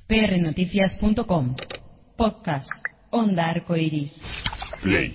prnoticias.com. Podcast Onda Arcoiris. Play.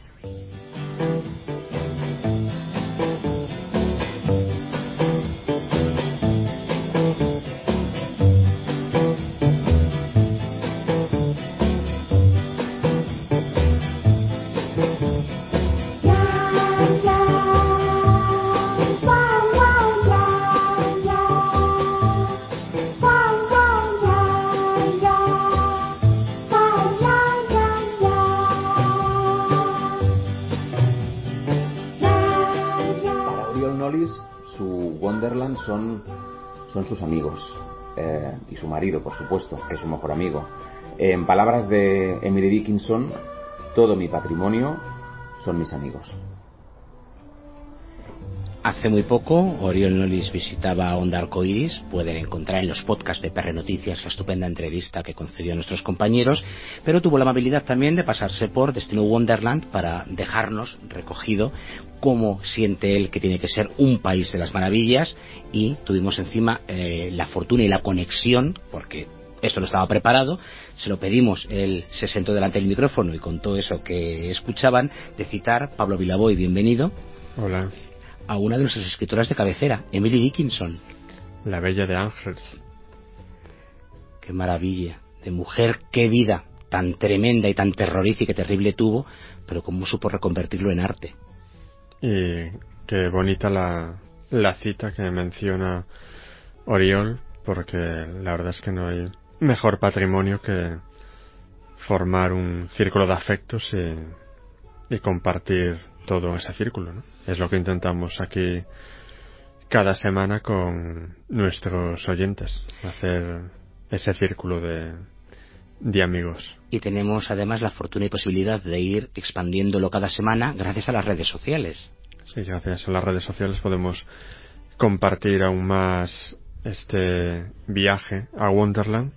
Su Wonderland son sus amigos y su marido, por supuesto, que es su mejor amigo. En palabras de Emily Dickinson, todo mi patrimonio son mis amigos. Hace muy poco, Oriol Nollis visitaba Onda Arcoiris. Pueden encontrar en los podcasts de PR Noticias la estupenda entrevista que concedió a nuestros compañeros, pero tuvo la amabilidad también de pasarse por Destino Wonderland para dejarnos recogido cómo siente él que tiene que ser un país de las maravillas, y tuvimos encima la fortuna y la conexión, porque esto no estaba preparado, se lo pedimos, él se sentó delante del micrófono y contó eso que escuchaban, de citar Pablo Vilaboy. Bienvenido. Hola. A una de nuestras escritoras de cabecera, Emily Dickinson. La bella de Angers. Qué maravilla de mujer, qué vida tan tremenda y tan terrorífica y terrible tuvo, pero cómo supo reconvertirlo en arte. Y qué bonita la cita que menciona Oriol, porque la verdad es que no hay mejor patrimonio que formar un círculo de afectos y compartir todo ese círculo, ¿no? Es lo que intentamos aquí cada semana con nuestros oyentes, hacer ese círculo de amigos. Y tenemos además la fortuna y posibilidad de ir expandiéndolo cada semana gracias a las redes sociales. Sí, gracias a las redes sociales podemos compartir aún más este viaje a Wonderland.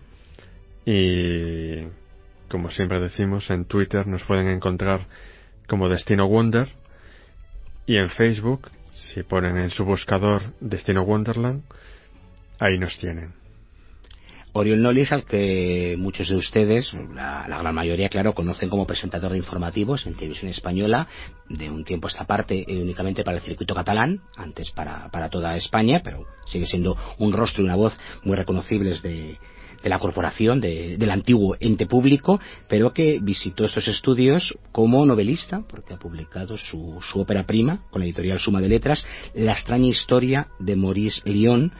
Y como siempre decimos, en Twitter nos pueden encontrar como Destino Wonder, y en Facebook, si ponen en su buscador Destino Wonderland, ahí nos tienen. Oriol Nollis, al que muchos de ustedes, la gran mayoría, claro, conocen como presentador de informativos en televisión española, de un tiempo a esta parte únicamente para el circuito catalán, antes para toda España, pero sigue siendo un rostro y una voz muy reconocibles de la corporación, del antiguo ente público, pero que visitó estos estudios como novelista, porque ha publicado su ópera prima, con la editorial Suma de Letras, La extraña historia de Maurice Lyon,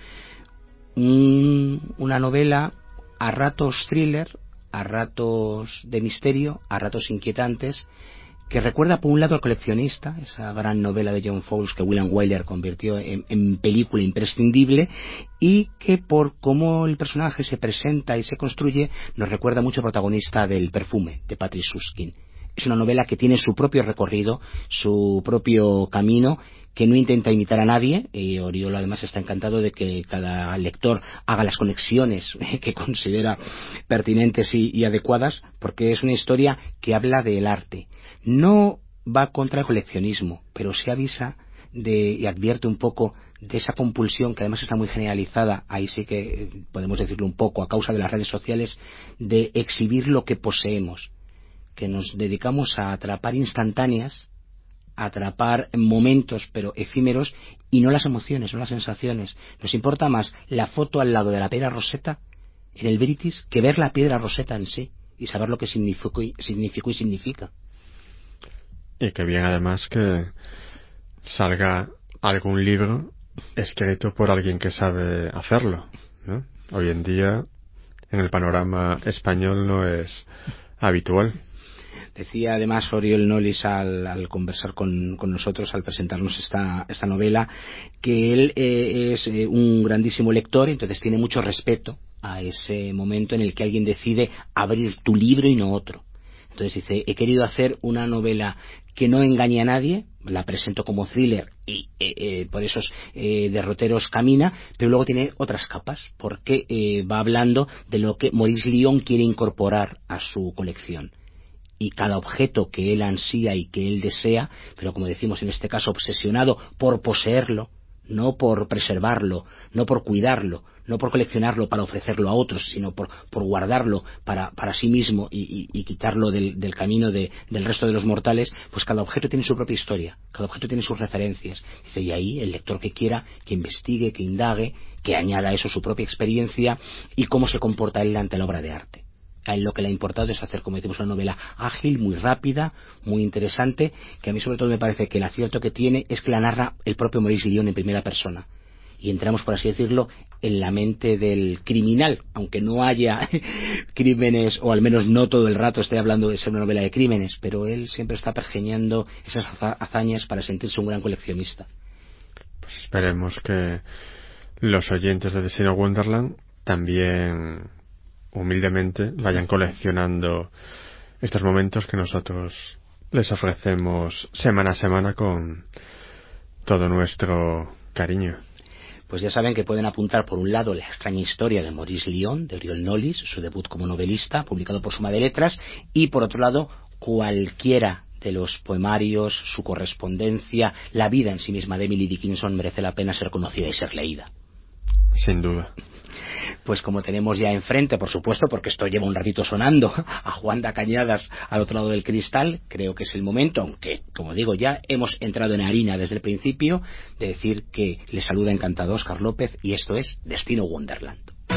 una novela a ratos thriller, a ratos de misterio, a ratos inquietantes, que recuerda por un lado al Coleccionista, esa gran novela de John Fowles que William Wyler convirtió en película imprescindible, y que por cómo el personaje se presenta y se construye nos recuerda mucho al protagonista del Perfume, de Patrick Süskind. Es una novela que tiene su propio recorrido, su propio camino, que no intenta imitar a nadie, y Oriol además está encantado de que cada lector haga las conexiones que considera pertinentes y adecuadas, porque es una historia que habla del arte. No va contra el coleccionismo, pero se avisa y advierte un poco de esa compulsión, que además está muy generalizada, ahí sí que podemos decirlo un poco, a causa de las redes sociales, de exhibir lo que poseemos, que nos dedicamos a atrapar instantáneas, a atrapar momentos pero efímeros, y no las emociones, no las sensaciones. Nos importa más la foto al lado de la piedra Rosetta en el British que ver la piedra Rosetta en sí y saber lo que significó y significa. Y que bien además que salga algún libro escrito por alguien que sabe hacerlo, ¿no? Hoy en día en el panorama español no es habitual. Decía además Oriol Nollis al conversar con nosotros, al presentarnos esta novela, que él es un grandísimo lector, entonces tiene mucho respeto a ese momento en el que alguien decide abrir tu libro y no otro. Entonces dice, he querido hacer una novela que no engañe a nadie, la presento como thriller y por esos derroteros camina, pero luego tiene otras capas, porque va hablando de lo que Maurice Lyon quiere incorporar a su colección. Y cada objeto que él ansía y que él desea, pero como decimos en este caso obsesionado por poseerlo, no por preservarlo, no por cuidarlo, no por coleccionarlo para ofrecerlo a otros, sino por guardarlo para sí mismo y quitarlo del camino del resto de los mortales, pues cada objeto tiene su propia historia, cada objeto tiene sus referencias. Dice, y ahí el lector que quiera, que investigue, que indague, que añada a eso su propia experiencia y cómo se comporta él ante la obra de arte. A él lo que le ha importado es hacer, como decimos, una novela ágil, muy rápida, muy interesante, que a mí sobre todo me parece que el acierto que tiene es que la narra el propio Maurice Lyon en primera persona. Y entramos, por así decirlo, en la mente del criminal, aunque no haya crímenes, o al menos no todo el rato esté hablando de ser una novela de crímenes, pero él siempre está pergeñando esas hazañas para sentirse un gran coleccionista. Pues esperemos que los oyentes de Destino Wonderland también humildemente vayan coleccionando estos momentos que nosotros les ofrecemos semana a semana con todo nuestro cariño. Pues ya saben que pueden apuntar por un lado La extraña historia de Maurice Lyon, de Oriol Nollis, su debut como novelista, publicado por Suma de Letras, y por otro lado cualquiera de los poemarios, su correspondencia, la vida en sí misma de Emily Dickinson merece la pena ser conocida y ser leída. Sin duda. Pues como tenemos ya enfrente, por supuesto, porque esto lleva un ratito sonando, a Juanda Cañadas al otro lado del cristal, creo que es el momento, aunque, como digo, ya hemos entrado en harina desde el principio, de decir que les saluda encantado Óscar López y esto es Destino Wonderland.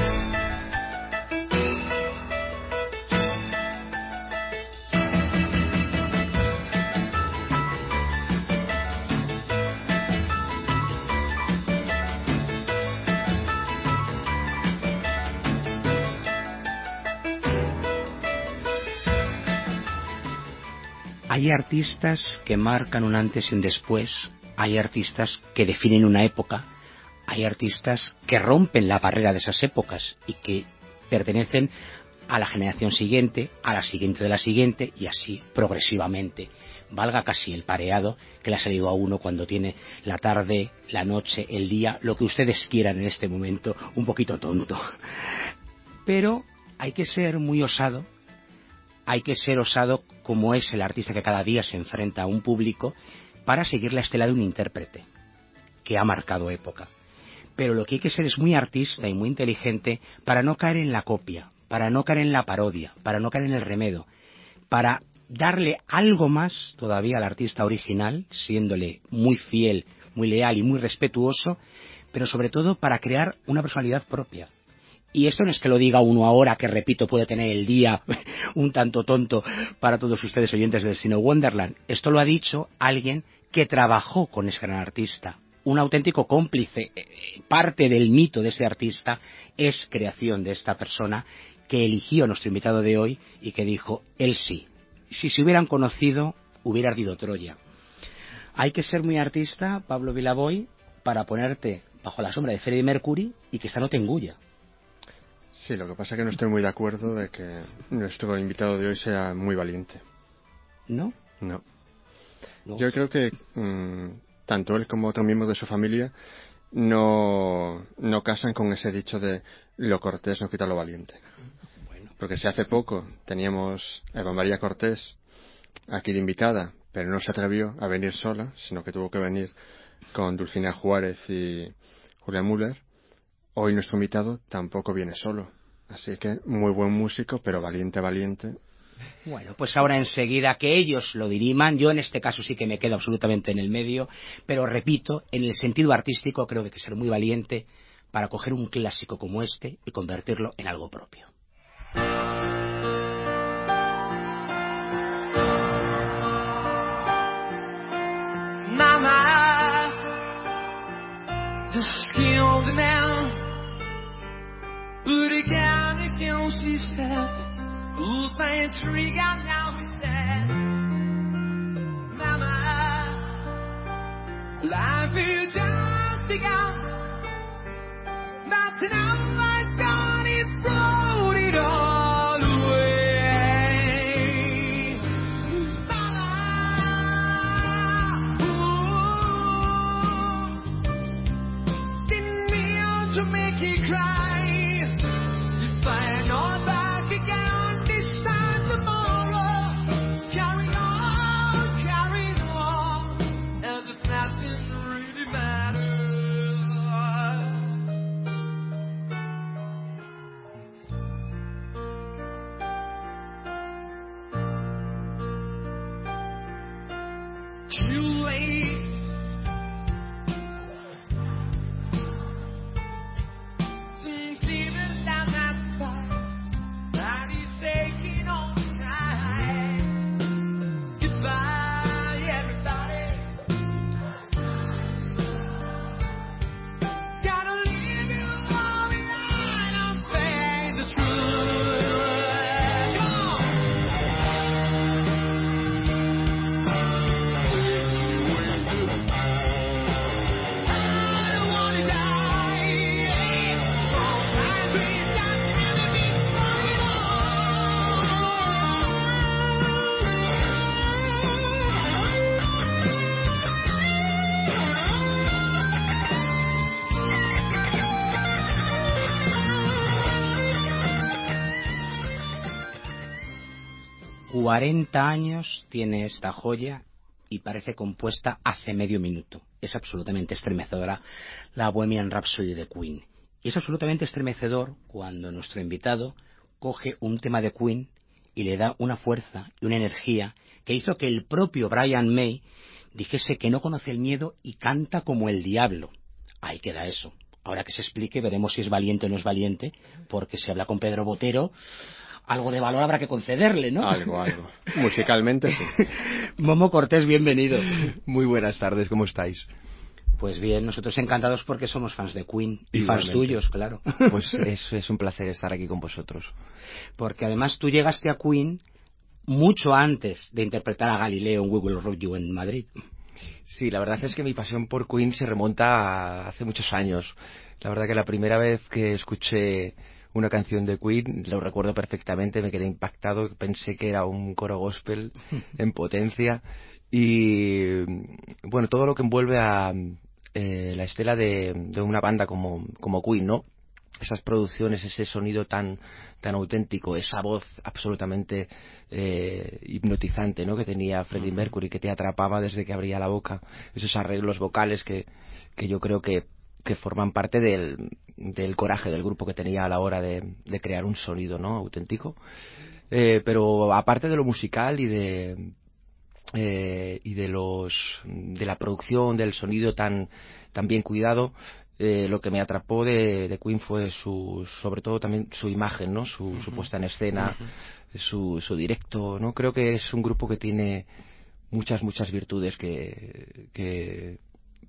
Hay artistas que marcan un antes y un después, hay artistas que definen una época, hay artistas que rompen la barrera de esas épocas y que pertenecen a la generación siguiente, a la siguiente de la siguiente y así progresivamente. Valga casi el pareado que le ha salido a uno cuando tiene la tarde, la noche, el día, lo que ustedes quieran en este momento, un poquito tonto. Pero hay que ser muy osado. Hay que ser osado como es el artista que cada día se enfrenta a un público para seguir la estela de un intérprete que ha marcado época. Pero lo que hay que ser es muy artista y muy inteligente para no caer en la copia, para no caer en la parodia, para no caer en el remedo, para darle algo más todavía al artista original, siéndole muy fiel, muy leal y muy respetuoso, pero sobre todo para crear una personalidad propia. Y esto no es que lo diga uno ahora, que repito, puede tener el día un tanto tonto para todos ustedes oyentes de Destino Wonderland. Esto lo ha dicho alguien que trabajó con ese gran artista, un auténtico cómplice. Parte del mito de ese artista es creación de esta persona que eligió a nuestro invitado de hoy y que dijo, él sí. Si se hubieran conocido, hubiera ardido Troya. Hay que ser muy artista, Pablo Vilaboy, para ponerte bajo la sombra de Freddie Mercury y que esta no te engulla. Sí, lo que pasa es que no estoy muy de acuerdo de que nuestro invitado de hoy sea muy valiente. ¿No? No. Yo creo que tanto él como otros miembros de su familia no casan con ese dicho de lo cortés no quita lo valiente. Bueno. Porque si hace poco teníamos a Eva María Cortés aquí de invitada, pero no se atrevió a venir sola, sino que tuvo que venir con Dulcinea Juárez y Julia Müller, hoy nuestro invitado tampoco viene solo. Así que muy buen músico, pero valiente, valiente. Bueno, pues ahora enseguida que ellos lo diriman, yo en este caso sí que me quedo absolutamente en el medio, pero repito, en el sentido artístico creo que hay que ser muy valiente para coger un clásico como este y convertirlo en algo propio. Mama, the skin of the man, put it down against his head. Ooh, plant tree got now he's dead. Mama, life is just begun. But now my God, he brought it all away. Mama, ooh, didn't mean to make you cry. If I had not back again this time tomorrow, carry on, as if nothing really matters. 40 años tiene esta joya y parece compuesta hace medio minuto. Es absolutamente estremecedora la Bohemian Rhapsody de Queen. Y es absolutamente estremecedor cuando nuestro invitado coge un tema de Queen y le da una fuerza y una energía que hizo que el propio Brian May dijese que no conoce el miedo y canta como el diablo. Ahí queda eso. Ahora que se explique veremos si es valiente o no es valiente, porque si habla con Pedro Botero, algo de valor habrá que concederle, ¿no? Algo. Musicalmente sí. Momo Cortés, bienvenido. Muy buenas tardes, ¿cómo estáis? Pues bien, nosotros encantados porque somos fans de Queen. Y Igualmente. Fans tuyos, claro. Pues es un placer estar aquí con vosotros. Porque además tú llegaste a Queen mucho antes de interpretar a Galileo en We Will Rock You en Madrid. Sí, la verdad es que mi pasión por Queen se remonta a hace muchos años. La verdad que la primera vez que escuché una canción de Queen, lo recuerdo perfectamente, me quedé impactado, pensé que era un coro gospel en potencia. Y bueno, todo lo que envuelve a la estela de una banda como Queen, ¿no? Esas producciones, ese sonido tan auténtico, esa voz absolutamente hipnotizante, ¿no? Que tenía Freddie Mercury, que te atrapaba desde que abría la boca, esos arreglos vocales que yo creo que forman parte del coraje del grupo que tenía a la hora de crear un sonido, ¿no? Auténtico. Pero aparte de lo musical y de la producción del sonido tan bien cuidado, lo que me atrapó de Queen fue sobre todo también su imagen, ¿no? Su puesta en escena, su directo, ¿no? Creo que es un grupo que tiene muchas virtudes que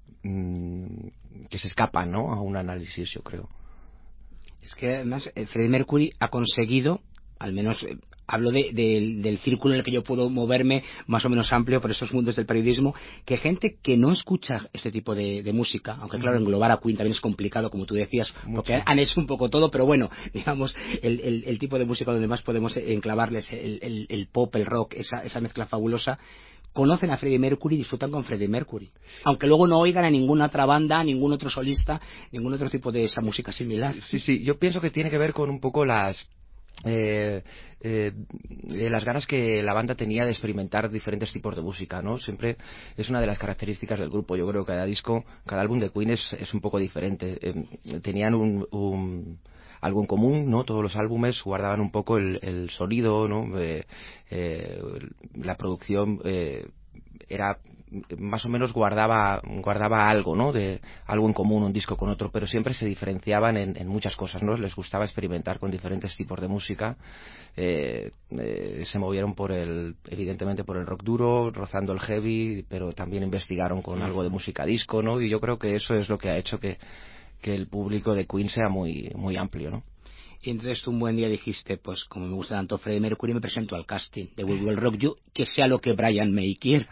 se escapan, ¿no? A un análisis, yo creo. Es que además Freddie Mercury ha conseguido, al menos hablo del círculo en el que yo puedo moverme, más o menos amplio por esos mundos del periodismo, que gente que no escucha este tipo de música, aunque claro, englobar a Queen también es complicado, como tú decías, porque han hecho un poco todo, pero bueno, digamos, el tipo de música donde más podemos enclavarles el pop, el rock, esa mezcla fabulosa, conocen a Freddie Mercury y disfrutan con Freddie Mercury, aunque luego no oigan a ninguna otra banda, ningún otro solista, ningún otro tipo de esa música similar. Sí, yo pienso que tiene que ver con un poco las ganas que la banda tenía de experimentar diferentes tipos de música, ¿no? Siempre es una de las características del grupo. Yo creo que cada disco, cada álbum de Queen es un poco diferente. Tenían algo en común, ¿no? Todos los álbumes guardaban un poco el sonido, ¿no? La producción era más o menos guardaba algo, ¿no? De algo en común un disco con otro, pero siempre se diferenciaban en muchas cosas, ¿no? Les gustaba experimentar con diferentes tipos de música. Se movieron evidentemente por el rock duro, rozando el heavy, pero también investigaron con algo de música disco, ¿no? Y yo creo que eso es lo que ha hecho que el público de Queen sea muy amplio, ¿no? Y entonces tú un buen día dijiste, pues como me gusta tanto Freddie Mercury, me presento al casting de We Will Rock You, que sea lo que Brian May quiera.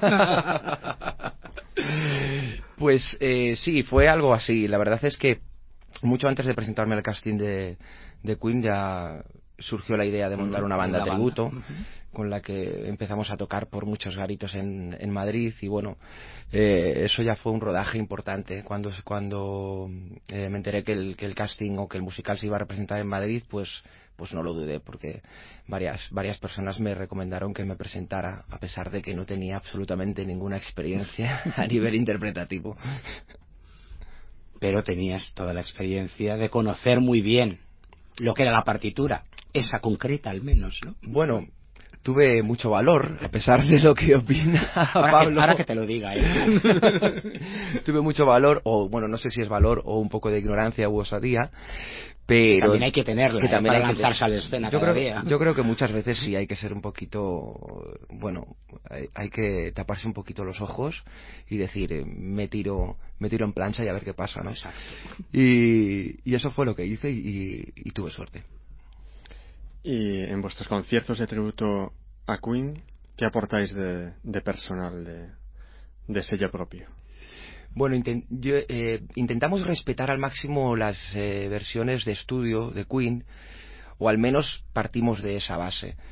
Pues sí, fue algo así. La verdad es que mucho antes de presentarme al casting de Queen ya surgió la idea de montar una banda tributo, con la que empezamos a tocar por muchos garitos en Madrid. Y bueno, eso ya fue un rodaje importante. Cuando me enteré que el casting o que el musical se iba a representar en Madrid, pues no lo dudé, porque varias personas me recomendaron que me presentara, a pesar de que no tenía absolutamente ninguna experiencia a nivel interpretativo. Pero tenías toda la experiencia de conocer muy bien lo que era la partitura, esa concreta al menos, ¿no? Bueno, tuve mucho valor, a pesar de lo que opina Pablo. Ahora que te lo diga, Tuve mucho valor, o bueno, no sé si es valor o un poco de ignorancia u osadía, pero también hay que tenerla, para lanzarse a la escena cada día. Yo creo que muchas veces sí hay que ser un poquito, bueno, hay que taparse un poquito los ojos y decir, me tiro en plancha y a ver qué pasa, ¿no? Exacto. Y eso fue lo que hice y tuve suerte. Y en vuestros conciertos de tributo a Queen, ¿qué aportáis de personal, de sello propio? Bueno, intentamos respetar al máximo las versiones de estudio de Queen, o al menos partimos de esa base.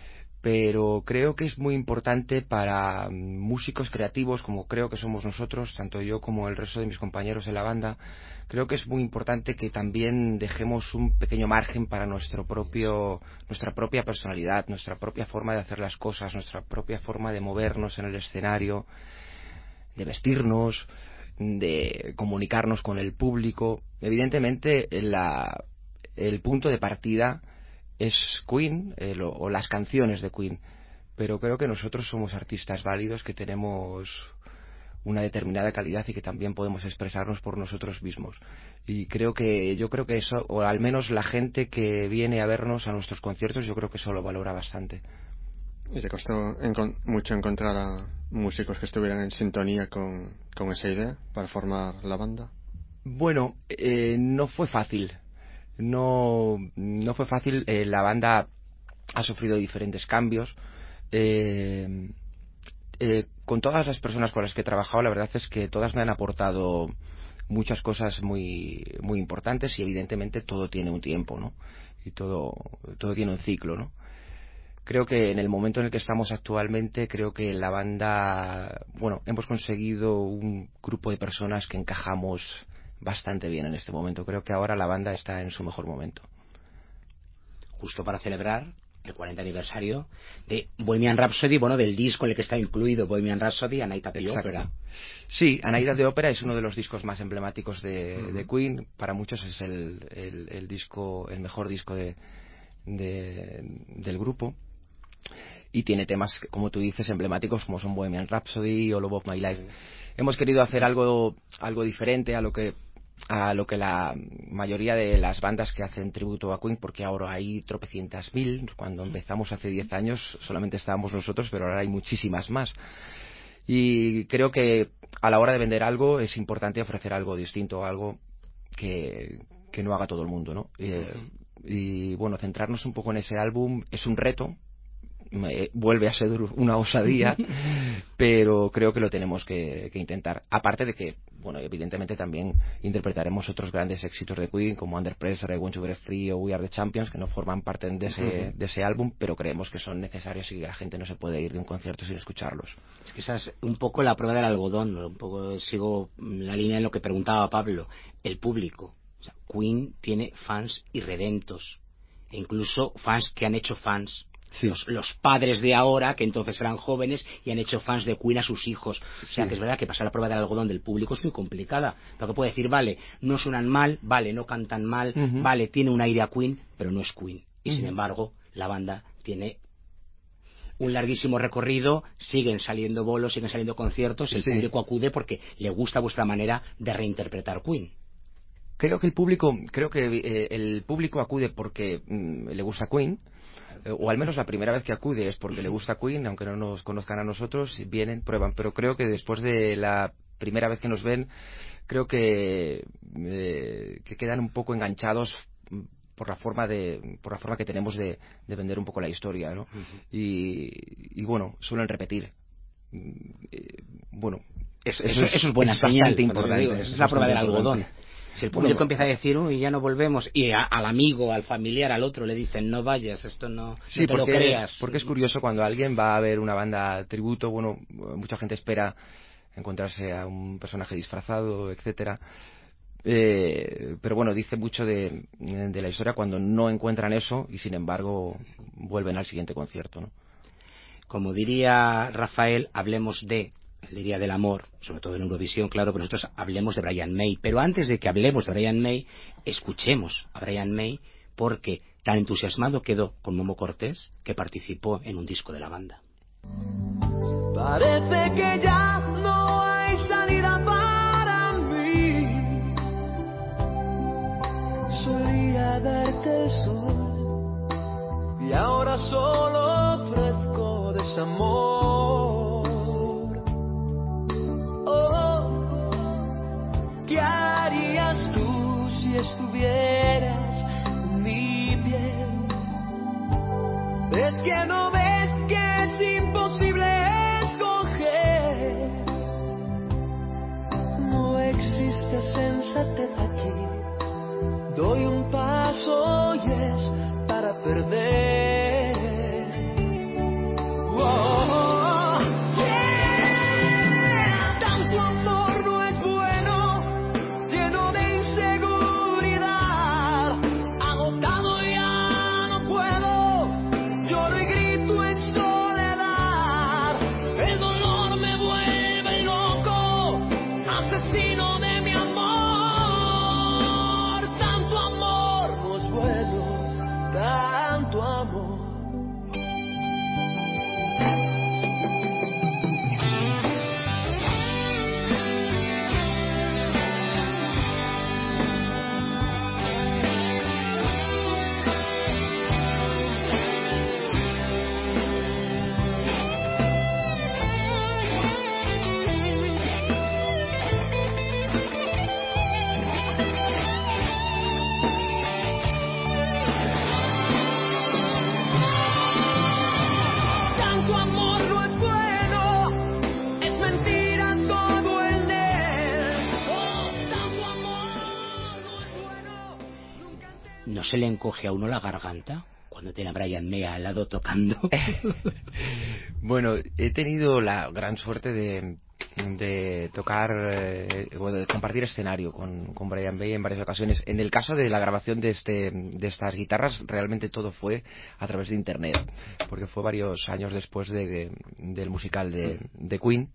pero creo que es muy importante para músicos creativos, como creo que somos nosotros, tanto yo como el resto de mis compañeros en la banda. Creo que es muy importante que también dejemos un pequeño margen para nuestra propia personalidad, nuestra propia forma de hacer las cosas, nuestra propia forma de movernos en el escenario, de vestirnos, de comunicarnos con el público. Evidentemente, el punto de partida es Queen, o las canciones de Queen, pero creo que nosotros somos artistas válidos que tenemos una determinada calidad y que también podemos expresarnos por nosotros mismos. Y yo creo que eso, o al menos la gente que viene a vernos a nuestros conciertos, yo creo que eso lo valora bastante. ¿Y te costó mucho encontrar a músicos que estuvieran en sintonía con esa idea para formar la banda? Bueno, no fue fácil. No fue fácil. La banda ha sufrido diferentes cambios. Con todas las personas con las que he trabajado, la verdad es que todas me han aportado muchas cosas muy, muy importantes, y evidentemente todo tiene un tiempo, ¿no? Y todo tiene un ciclo, ¿no? Creo que en el momento en el que estamos actualmente, creo que la banda, bueno, hemos conseguido un grupo de personas que encajamos bastante bien en este momento. Creo que ahora la banda está en su mejor momento. Justo para celebrar el 40 aniversario de Bohemian Rhapsody, bueno, del disco en el que está incluido Bohemian Rhapsody, A Night at the Opera. Sí, A Night at the Opera es uno de los discos más emblemáticos de Queen. Para muchos es el mejor disco del grupo. Y tiene temas, como tú dices, emblemáticos, como son Bohemian Rhapsody o Love of My Life. Hemos querido hacer algo diferente a lo que la mayoría de las bandas que hacen tributo a Queen, porque ahora hay tropecientas mil. Cuando empezamos hace 10 años solamente estábamos nosotros, pero ahora hay muchísimas más. Y creo que a la hora de vender algo es importante ofrecer algo distinto, algo que no haga todo el mundo, ¿no? Y bueno, centrarnos un poco en ese álbum es un reto. Vuelve a ser una osadía, pero creo que lo tenemos que intentar. Aparte de que, bueno, evidentemente también interpretaremos otros grandes éxitos de Queen, como Under Pressure, I Want to Break Free o We Are the Champions, que no forman parte de ese álbum, pero creemos que son necesarios y que la gente no se puede ir de un concierto sin escucharlos. Es que esa es un poco la prueba del algodón, ¿no? Un poco sigo la línea en lo que preguntaba Pablo. El público. O sea, Queen tiene fans irredentos, e incluso fans que han hecho fans. Sí. Los padres de ahora, que entonces eran jóvenes y han hecho fans de Queen a sus hijos. O sea, que es verdad que pasar la prueba del algodón del público es muy complicada. Porque puede decir, vale, no suenan mal, vale, no cantan mal, vale, tiene un aire a Queen, pero no es Queen. Y sin embargo, la banda tiene un larguísimo recorrido, siguen saliendo bolos, siguen saliendo conciertos, el público acude porque le gusta vuestra manera de reinterpretar Queen. Creo que el público acude porque le gusta Queen, o al menos la primera vez que acude es porque le gusta Queen, aunque no nos conozcan a nosotros, vienen, prueban, pero creo que después de la primera vez que nos ven, creo que quedan un poco enganchados por la forma que tenemos de vender un poco la historia, ¿no? Y bueno, suelen repetir. Bueno, eso es buena señal, bastante importante. Es la prueba del algodón. Si el público empieza a decir, uy, ya no volvemos, y al amigo, al familiar, al otro le dicen, no vayas, esto no te lo creas. Porque es curioso cuando alguien va a ver una banda tributo, bueno, mucha gente espera encontrarse a un personaje disfrazado, etcétera. Pero bueno, dice mucho de la historia cuando no encuentran eso y sin embargo vuelven al siguiente concierto, ¿no? Como diría Rafael, hablemos diría del amor, sobre todo en Eurovisión, claro, pero nosotros hablemos de Brian May. Pero antes de que hablemos de Brian May, escuchemos a Brian May, porque tan entusiasmado quedó con Momo Cortés que participó en un disco de la banda. Parece que ya no hay salida para mí. Solía darte el sol y ahora solo ofrezco desamor. ¿Qué harías tú si estuvieras en mi piel? Es que no ves que es imposible escoger. No existe sensatez aquí. Doy un paso y es para perder. tu amor. ¿No se le encoge a uno la garganta cuando tiene a Brian May al lado tocando? Bueno, he tenido la gran suerte de tocar, bueno, de compartir escenario con Brian May en varias ocasiones. En el caso de la grabación de estas guitarras, realmente todo fue a través de internet, porque fue varios años después del musical de Queen.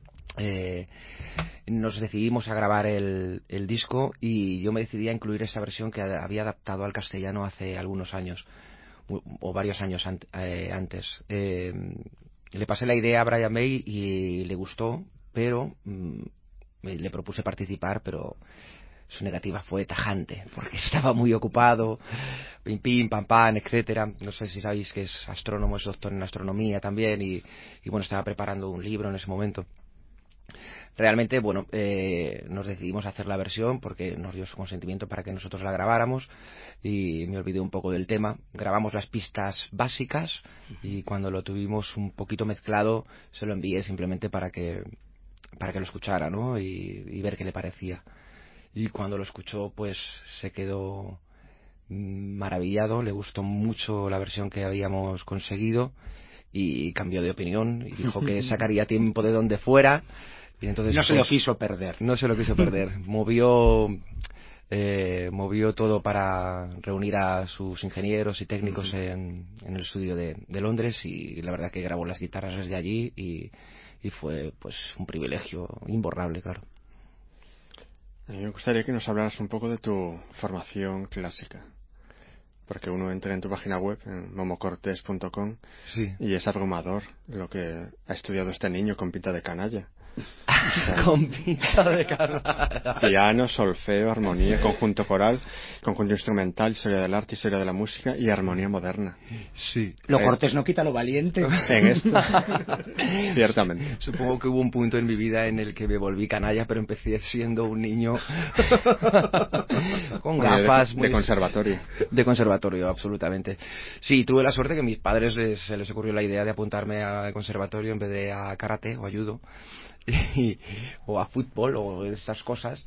Nos decidimos a grabar el disco y yo me decidí a incluir esa versión que había adaptado al castellano hace algunos años o varios años antes. Le pasé la idea a Brian May y le gustó, pero le propuse participar, pero su negativa fue tajante, porque estaba muy ocupado, pim pim, pam pam, etcétera. No sé si sabéis que es astrónomo, es doctor en astronomía también y bueno, estaba preparando un libro en ese momento. Realmente, bueno, nos decidimos a hacer la versión porque nos dio su consentimiento para que nosotros la grabáramos y me olvidé un poco del tema. Grabamos las pistas básicas y cuando lo tuvimos un poquito mezclado se lo envié simplemente para que lo escuchara, ¿no? Y ver qué le parecía. Y cuando lo escuchó, pues se quedó maravillado, le gustó mucho la versión que habíamos conseguido y cambió de opinión y dijo que sacaría tiempo de donde fuera. Y entonces, no se lo quiso perder. No se lo quiso perder. Movió todo para reunir a sus ingenieros y técnicos en el estudio de Londres y la verdad que grabó las guitarras desde allí y fue pues un privilegio imborrable, claro. A mí me gustaría que nos hablaras un poco de tu formación clásica. Porque uno entra en tu página web, en momocortés.com, sí, y es abrumador lo que ha estudiado este niño con pinta de canalla. Con pinta de canalla. Piano, solfeo, armonía, conjunto coral, conjunto instrumental, historia del arte, historia de la música y armonía moderna. Sí. Lo cortés no quita lo valiente. En esto, ciertamente. Supongo que hubo un punto en mi vida en el que me volví canalla, pero empecé siendo un niño con gafas. De conservatorio. De conservatorio, absolutamente. Sí, tuve la suerte que a mis padres se les ocurrió la idea de apuntarme al conservatorio en vez de a karate o a judo. O a fútbol o estas cosas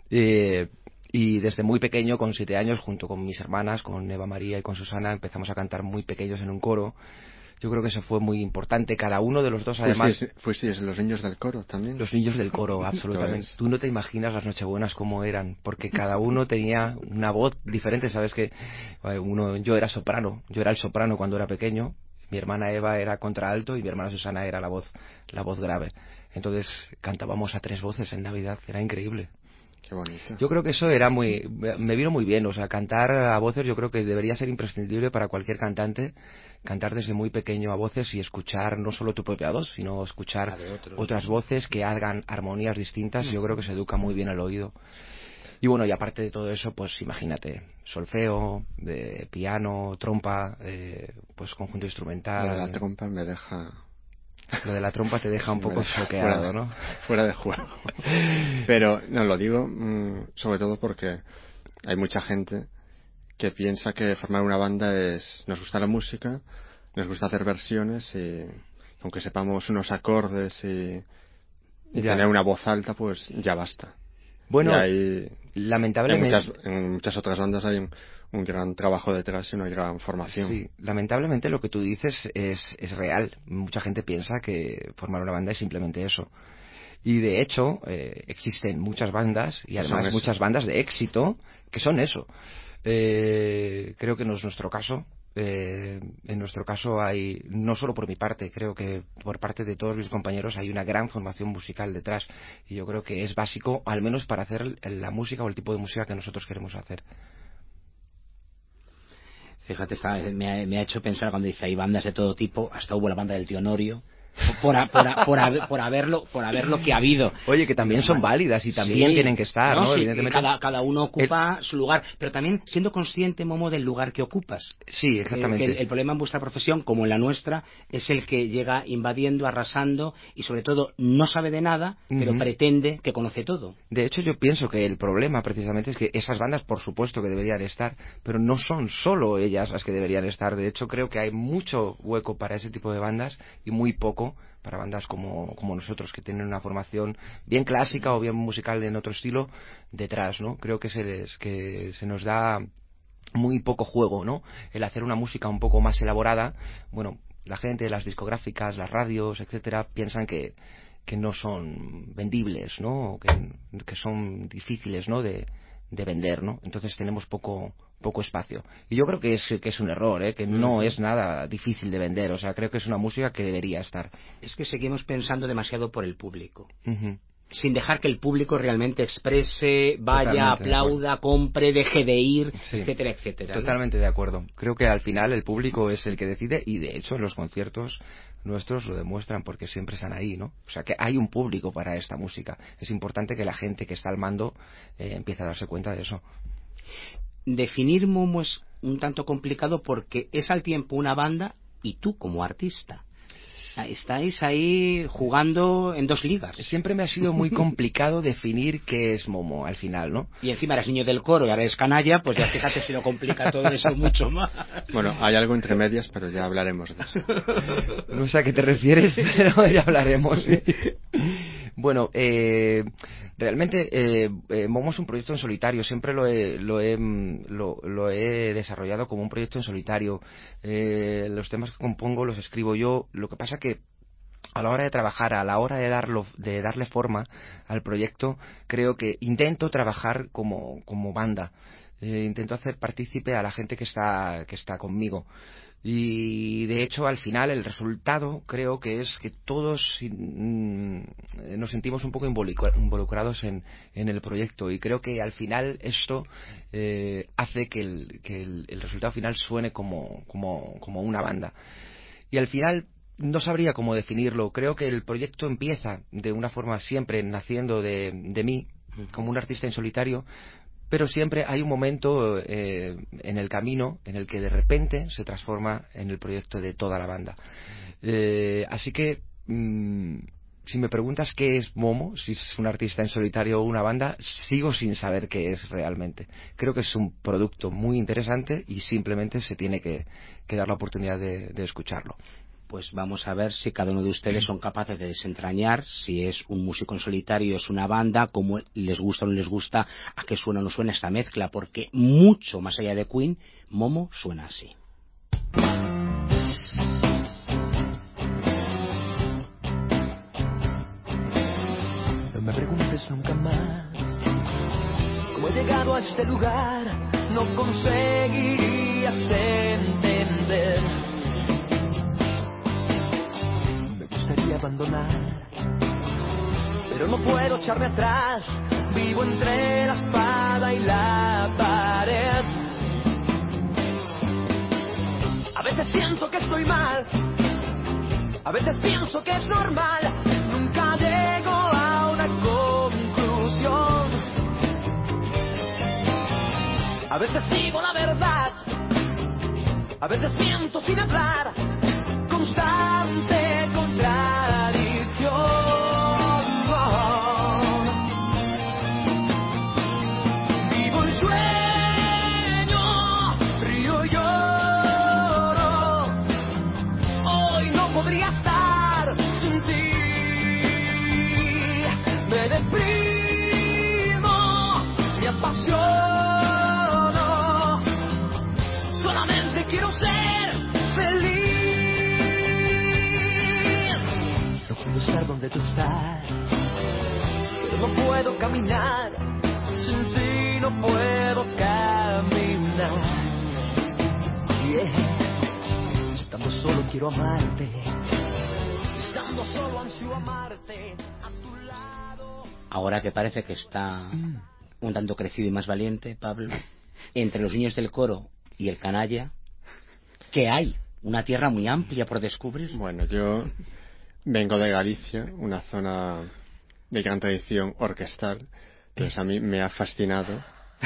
y desde muy pequeño, con 7 años, junto con mis hermanas, con Eva María y con Susana, empezamos a cantar muy pequeños en un coro. Yo creo que eso fue muy importante, cada uno de los dos además. Fuisteis los niños del coro también. Los niños del coro, absolutamente. Tú no te imaginas las nochebuenas cómo eran, porque cada uno tenía una voz diferente. Sabes que yo era el soprano cuando era pequeño, mi hermana Eva era contralto y mi hermana Susana era la voz grave. Entonces cantábamos a 3 voces en Navidad, era increíble. Qué bonito. Yo creo que eso me vino muy bien, o sea, cantar a voces yo creo que debería ser imprescindible para cualquier cantante, cantar desde muy pequeño a voces y escuchar no solo tu propia voz, sino escuchar otras voces que hagan armonías distintas, yo creo que se educa muy bien al oído. Y bueno, y aparte de todo eso, pues imagínate, solfeo, piano, trompa, pues conjunto instrumental. La trompa me deja... Lo de la trompa te deja un poco choqueado, ¿no? Fuera de juego. Pero no lo digo sobre todo porque hay mucha gente que piensa que formar una banda nos gusta la música, nos gusta hacer versiones y aunque sepamos unos acordes y tener una voz alta, pues ya basta. Bueno, y lamentablemente en muchas otras bandas hay un gran trabajo detrás y una gran formación. Sí, lamentablemente lo que tú dices es real. Mucha gente piensa que formar una banda es simplemente eso. Y de hecho, existen muchas bandas, y además muchas bandas de éxito, que son eso. Creo que no es nuestro caso. En nuestro caso hay, no solo por mi parte, creo que por parte de todos mis compañeros hay una gran formación musical detrás. Y yo creo que es básico, al menos para hacer la música o el tipo de música que nosotros queremos hacer. Fíjate, me ha hecho pensar cuando dice hay bandas de todo tipo, hasta hubo la banda del Tío Norio, por haberlo que ha habido. Oye, que también son válidas y también Sí, tienen que estar, ¿no? Sí, Evidentemente. cada uno ocupa su lugar, pero también siendo consciente, Momo, del lugar que ocupas. Sí, exactamente. Que el problema en vuestra profesión, como en la nuestra, es el que llega invadiendo, arrasando y sobre todo no sabe de nada, pero pretende que conoce todo. De hecho, yo pienso que el problema precisamente es que esas bandas, por supuesto que deberían estar, pero no son solo ellas las que deberían estar. De hecho, creo que hay mucho hueco para ese tipo de bandas y muy poco para bandas como nosotros, que tienen una formación bien clásica o bien musical en otro estilo detrás, ¿no? Creo que se nos da muy poco juego, ¿no? El hacer una música un poco más elaborada. Bueno, la gente, las discográficas, las radios, etcétera, piensan que no son vendibles, ¿no? Que son difíciles, ¿no? de vender, ¿no? Entonces tenemos poco espacio. Y yo creo que es un error, que no es nada difícil de vender. O sea, creo que es una música que debería estar. Es que seguimos pensando demasiado por el público. Sin dejar que el público realmente exprese, vaya, Totalmente aplauda, compre, deje de ir, sí, etcétera, etcétera, ¿no? Totalmente de acuerdo. Creo que al final el público es el que decide y de hecho en los conciertos nuestros lo demuestran porque siempre están ahí, ¿no? O sea que hay un público para esta música. Es importante que la gente que está al mando empiece a darse cuenta de eso. Definir Momo es un tanto complicado porque es al tiempo una banda y tú como artista. Estáis ahí jugando en dos ligas. Siempre me ha sido muy complicado definir qué es Momo al final, ¿no? Y encima eres niño del coro y ahora eres canalla, pues ya fíjate si lo complica todo eso mucho más. Bueno, hay algo entre medias, pero ya hablaremos de eso. No sé a qué te refieres, pero ya hablaremos. Bueno, realmente Momo es un proyecto en solitario. Siempre lo he desarrollado como un proyecto en solitario. Los temas que compongo los escribo yo. Lo que pasa que a la hora de trabajar, a la hora de darle forma al proyecto, creo que intento trabajar como banda. Intento hacer partícipe a la gente que está conmigo. Y de hecho al final el resultado creo que es que todos nos sentimos un poco involucrados en el proyecto y creo que al final esto hace que el resultado final suene como una banda. Y al final no sabría cómo definirlo. Creo que el proyecto empieza de una forma siempre naciendo de mí como un artista en solitario, pero siempre hay un momento en el camino en el que de repente se transforma en el proyecto de toda la banda. Así que si me preguntas qué es Momo, si es un artista en solitario o una banda, sigo sin saber qué es realmente. Creo que es un producto muy interesante y simplemente se tiene que dar la oportunidad de escucharlo. Pues vamos a ver si cada uno de ustedes son capaces de desentrañar si es un músico en solitario, es una banda, cómo les gusta o no les gusta, a qué suena o no suena esta mezcla, porque mucho más allá de Queen, Momo suena así. No me preguntes nunca más cómo he llegado a este lugar, no conseguirías entender. Abandonar, pero no puedo echarme atrás, vivo entre la espada y la pared. A veces siento que estoy mal, a veces pienso que es normal, nunca llego a una conclusión. A veces sigo la verdad, a veces miento sin hablar, constante contradicción. Vivo el sueño, río y lloro. Hoy no podría estar sin ti. Me deprimo, me apasiono. Solamente quiero ser feliz. Estar donde tú estás, pero no puedo caminar, sin ti no puedo caminar. Yeah. Estando solo quiero amarte, estando solo ansío amarte a tu lado. Ahora que parece que está un tanto crecido y más valiente, Pablo, entre los niños del coro y el canalla, ¿Qué hay? Una tierra muy amplia por descubrir. Bueno, yo vengo de Galicia, una zona de gran tradición orquestal, entonces a mí me ha fascinado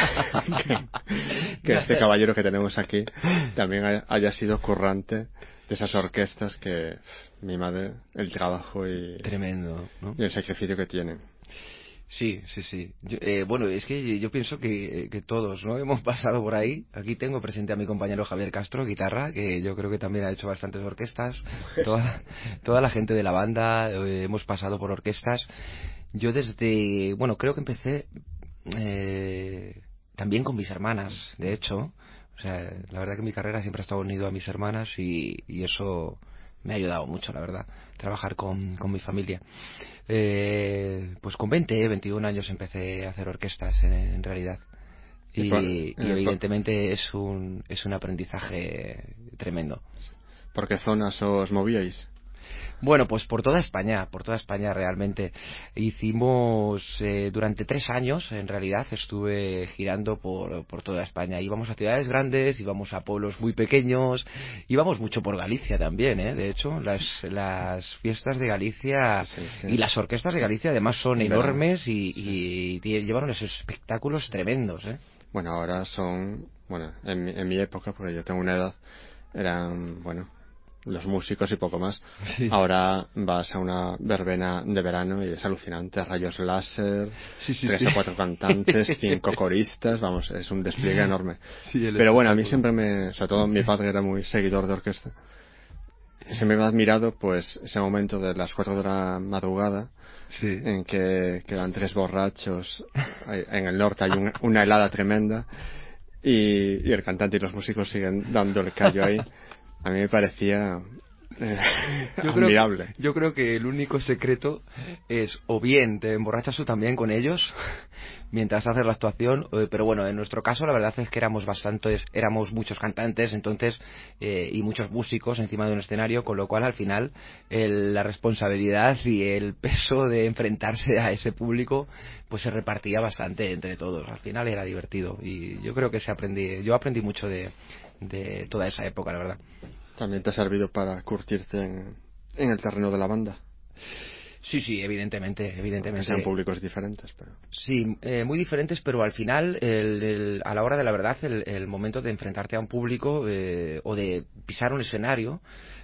que este caballero que tenemos aquí también haya sido currante de esas orquestas que mi madre, el trabajo y Tremendo, ¿no? y el sacrificio que tienen. Sí. Bueno, es que yo pienso que todos, ¿no? Hemos pasado por ahí. Aquí tengo presente a mi compañero Javier Castro, guitarra, que yo creo que también ha hecho bastantes orquestas. Toda la gente de la banda hemos pasado por orquestas. Yo bueno, creo que empecé también con mis hermanas, de hecho. O sea, la verdad que mi carrera siempre ha estado unido a mis hermanas y eso me ha ayudado mucho, la verdad, trabajar con mi familia. Pues con 21 años empecé a hacer orquestas en realidad. Y evidentemente es un aprendizaje tremendo. ¿Por qué zonas os movíais? Bueno, pues por toda España realmente. Hicimos durante 3 años, en realidad, estuve girando por toda España. Íbamos a ciudades grandes, íbamos a pueblos muy pequeños, íbamos mucho por Galicia también, ¿eh? De hecho, las fiestas de Galicia y las orquestas de Galicia además son enormes y llevan unos espectáculos tremendos, ¿eh? Bueno, ahora son, en mi época, porque yo tengo una edad, eran, los músicos y poco más. Sí. Ahora vas a una verbena de verano y es alucinante, rayos láser, 3 o 4 cantantes, 5 coristas, es un despliegue enorme. Sí, pero bueno, a mí siempre sobre todo mi padre era muy seguidor de orquesta. Siempre me ha admirado pues ese momento de las 4 de la madrugada, en que quedan 3 borrachos, en el norte hay una helada tremenda y el cantante y los músicos siguen dando el callo ahí. A mí me parecía admirable. Yo creo que el único secreto es o bien te emborrachas tú también con ellos mientras haces la actuación, pero bueno, en nuestro caso la verdad es que éramos muchos cantantes, entonces y muchos músicos encima de un escenario, con lo cual al final la responsabilidad y el peso de enfrentarse a ese público pues se repartía bastante entre todos. Al final era divertido y yo creo que yo aprendí mucho de toda esa época, la verdad. ¿También te ha servido para curtirte en el terreno de la banda? Sí, evidentemente. Que sean públicos diferentes, pero... Sí, muy diferentes, pero al final, a la hora de la verdad, el momento de enfrentarte a un público o de pisar un escenario,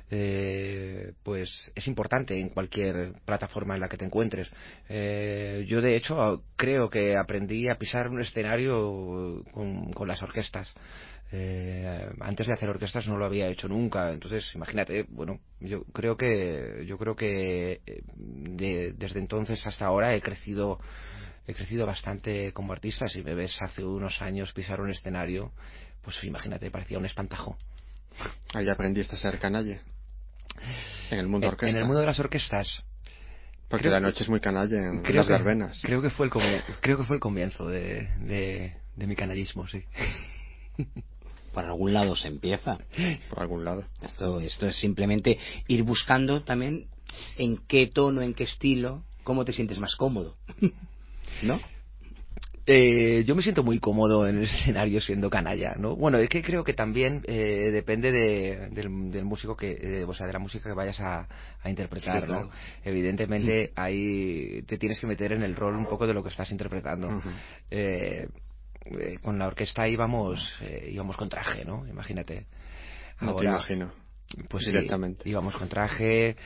pues es importante en cualquier plataforma en la que te encuentres. Yo, de hecho, creo que aprendí a pisar un escenario con las orquestas. Antes de hacer orquestas no lo había hecho nunca, entonces imagínate, yo creo que desde entonces hasta ahora he crecido bastante como artista. Si me ves hace unos años pisar un escenario, pues imagínate, parecía un espantajo. Ahí aprendiste a ser canalla en el mundo orquesta. En el mundo de las orquestas. Porque la noche es muy canalla en las verbenas. Creo que fue el comienzo de mi canallismo, sí. Por algún lado se empieza. Por algún lado. Esto es simplemente ir buscando también en qué tono, en qué estilo, cómo te sientes más cómodo, ¿no? Yo me siento muy cómodo en el escenario siendo canalla, ¿no? Bueno, es que creo que también depende del músico de la música que vayas a interpretar, sí, claro. ¿no? Evidentemente ahí te tienes que meter en el rol un poco de lo que estás interpretando. Uh-huh. Con la orquesta íbamos con traje, ¿no? Imagínate. No te imagino. Pues directamente. Sí, íbamos con traje,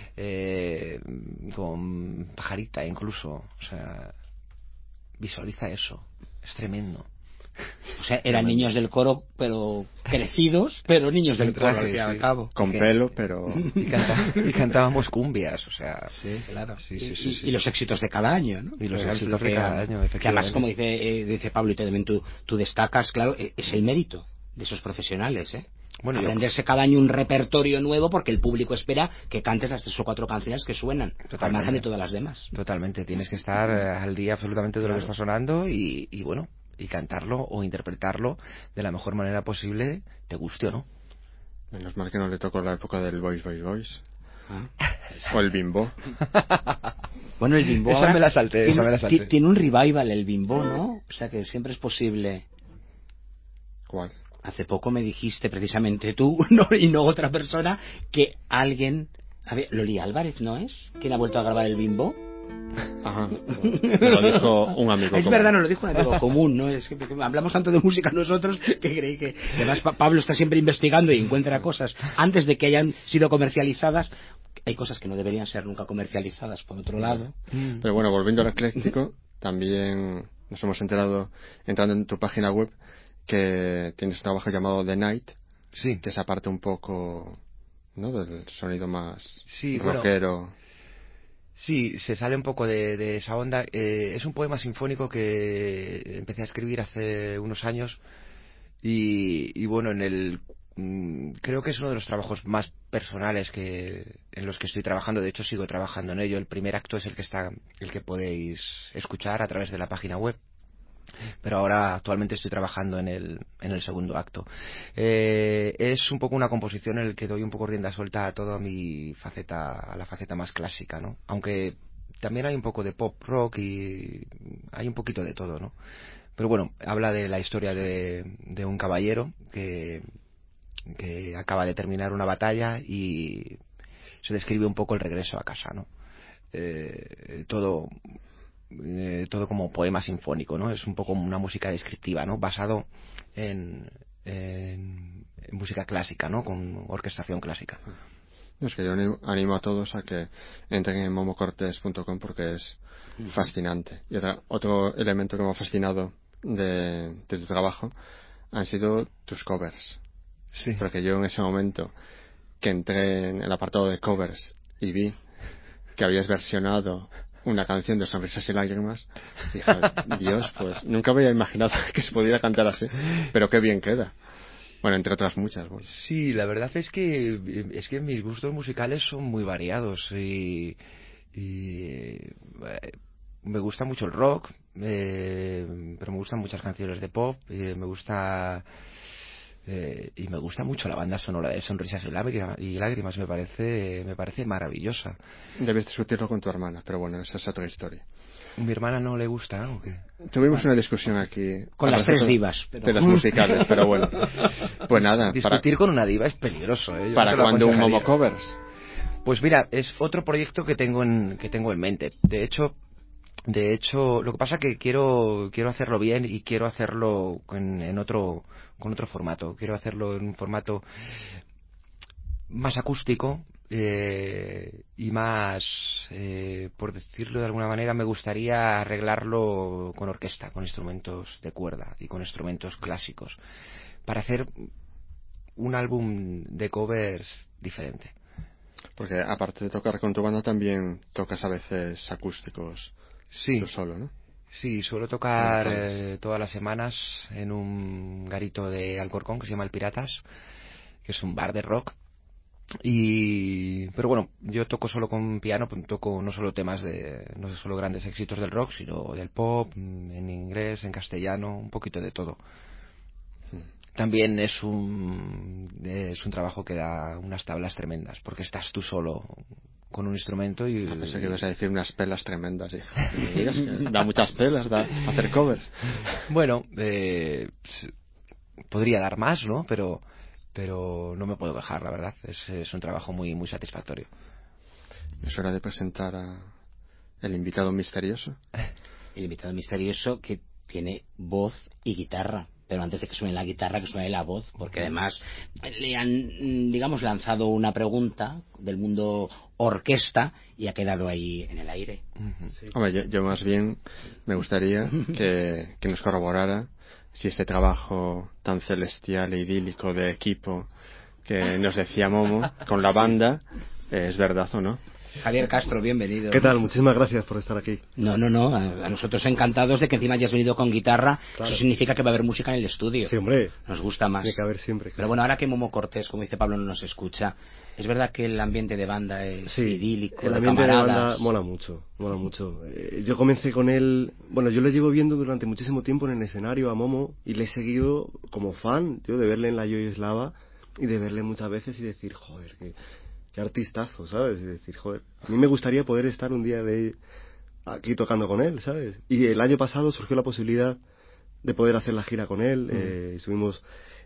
con pajarita incluso. O sea, visualiza eso. Es tremendo. O sea, eran niños del coro, pero crecidos, pero niños del coro, al fin y al cabo. Con pelo, pero... Y cantábamos cumbias, o sea... Sí, claro. Sí. Y los éxitos de cada año, ¿no? Y los éxitos de cada año, efectivamente. Que además, como dice Pablo, y también tú destacas, claro, es el mérito de esos profesionales, ¿eh? Bueno, aprenderse cada año un repertorio nuevo porque el público espera que cantes las 3 o 4 canciones que suenan, al margen de todas las demás. Totalmente, tienes que estar al día absolutamente de lo que está sonando y cantarlo o interpretarlo de la mejor manera posible, te guste o no. Menos mal que no le tocó la época del Voice. O el Bimbo. Bueno, el Bimbo esa me la salté. Tiene un revival el Bimbo, ¿no? O sea que siempre es posible. ¿Cuál? Hace poco me dijiste, precisamente tú, y no otra persona, que alguien... A ver, Loli Álvarez, ¿no es? ¿Quién ha vuelto a grabar el Bimbo? Ajá. Me lo dijo un amigo Es común. verdad, nos lo dijo un amigo común, ¿no? Es que hablamos tanto de música nosotros que creí que... Además, Pablo está siempre investigando y encuentra cosas antes de que hayan sido comercializadas. Hay cosas que no deberían ser nunca comercializadas, por otro lado. Pero bueno, volviendo al ecléctico, también nos hemos enterado, entrando en tu página web, que tienes un trabajo llamado The Night, Sí. que se aparte un poco, ¿no?, del sonido más Sí, rockero. bueno, sí, se sale un poco de esa onda. Es un poema sinfónico que empecé a escribir hace unos años y bueno, creo que es uno de los trabajos más personales en los que estoy trabajando. De hecho, sigo trabajando en ello. El primer acto es el que podéis escuchar a través de la página web. Pero ahora actualmente estoy trabajando en el segundo acto. Es un poco una composición en el que doy un poco rienda suelta a toda a la faceta más clásica, ¿no? Aunque también hay un poco de pop rock y hay un poquito de todo, ¿no? Pero bueno, habla de la historia de un caballero que acaba de terminar una batalla y se describe un poco el regreso a casa, ¿no? Todo como poema sinfónico, ¿no? Es un poco una música descriptiva, ¿no? Basado en música clásica, ¿no? Con orquestación clásica. Es que yo animo a todos a que entren en momocortes.com porque es fascinante. Y otro elemento que me ha fascinado de tu trabajo han sido tus covers. Sí. Porque yo en ese momento que entré en el apartado de covers y vi que habías versionado una canción de Sonrisas y Lágrimas, dije, Dios, pues nunca había imaginado que se pudiera cantar así, pero qué bien queda. Bueno, entre otras muchas. Bueno. Sí, la verdad es que mis gustos musicales son muy variados y me gusta mucho el rock, pero me gustan muchas canciones de pop, me gusta mucho la banda sonora de Sonrisas y Lágrimas, me parece maravillosa. Debes discutirlo con tu hermana, pero bueno, esa es otra historia. ¿Mi hermana no le gusta o qué? Tuvimos una discusión aquí con las tres divas de las musicales, pero bueno, pues nada, discutir con una diva es peligroso, ¿eh? ¿Para cuándo un Momo Covers? Pues mira, es otro proyecto que tengo en mente. De hecho, lo que pasa es que quiero hacerlo bien y quiero hacerlo con otro formato. Quiero hacerlo en un formato más acústico y más, por decirlo de alguna manera, me gustaría arreglarlo con orquesta, con instrumentos de cuerda y con instrumentos clásicos, para hacer un álbum de covers diferente. Porque aparte de tocar con tu banda, también tocas a veces acústicos. Sí. Tú solo, ¿no? Sí, suelo tocar todas las semanas en un garito de Alcorcón que se llama El Piratas, que es un bar de rock. Pero bueno, yo toco solo con piano, toco no solo grandes éxitos del rock, sino del pop, en inglés, en castellano, un poquito de todo. También es un trabajo que da unas tablas tremendas, porque estás tú solo con un instrumento y... Pensé que ibas a decir unas pelas tremendas, hija. No digas que da muchas pelas hacer covers. Bueno, podría dar más, ¿no? Pero no me puedo quejar, la verdad. Es un trabajo muy, muy satisfactorio. Es hora de presentar a el invitado misterioso. El invitado misterioso que tiene voz y guitarra. Pero antes de que suene la guitarra, que suene la voz, porque además le han, digamos, lanzado una pregunta del mundo orquesta y ha quedado ahí en el aire. Sí. Hombre, yo más bien me gustaría que nos corroborara si este trabajo tan celestial e idílico de equipo que nos decía Momo con la banda es verdad o no. Javier Castro, bienvenido. ¿Qué tal? Muchísimas gracias por estar aquí. No, a nosotros encantados de que encima hayas venido con guitarra. Claro. Eso significa que va a haber música en el estudio. Sí, hombre. Nos gusta más. Tiene que haber siempre. Claro. Pero bueno, ahora que Momo Cortés, como dice Pablo, no nos escucha, es verdad que el ambiente de banda es idílico, el ambiente de banda mola mucho. Yo comencé con él, bueno, yo lo llevo viendo durante muchísimo tiempo en el escenario a Momo y le he seguido como fan, tío, de verle en la Yoyeslava y de verle muchas veces y decir, joder, qué artistazo, ¿sabes? Y decir, joder, a mí me gustaría poder estar un día aquí tocando con él, ¿sabes? Y el año pasado surgió la posibilidad de poder hacer la gira con él. Estuvimos